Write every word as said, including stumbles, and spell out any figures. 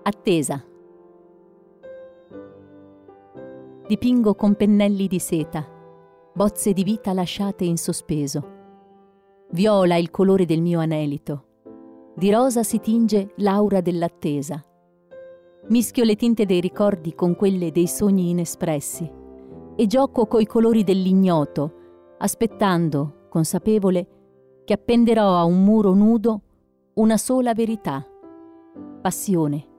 Attesa. Dipingo con pennelli di seta, bozze di vita lasciate in sospeso. Viola il colore del mio anelito, di rosa si tinge l'aura dell'attesa. Mischio le tinte dei ricordi con quelle dei sogni inespressi e gioco coi colori dell'ignoto, aspettando, consapevole, che appenderò a un muro nudo una sola verità: passione,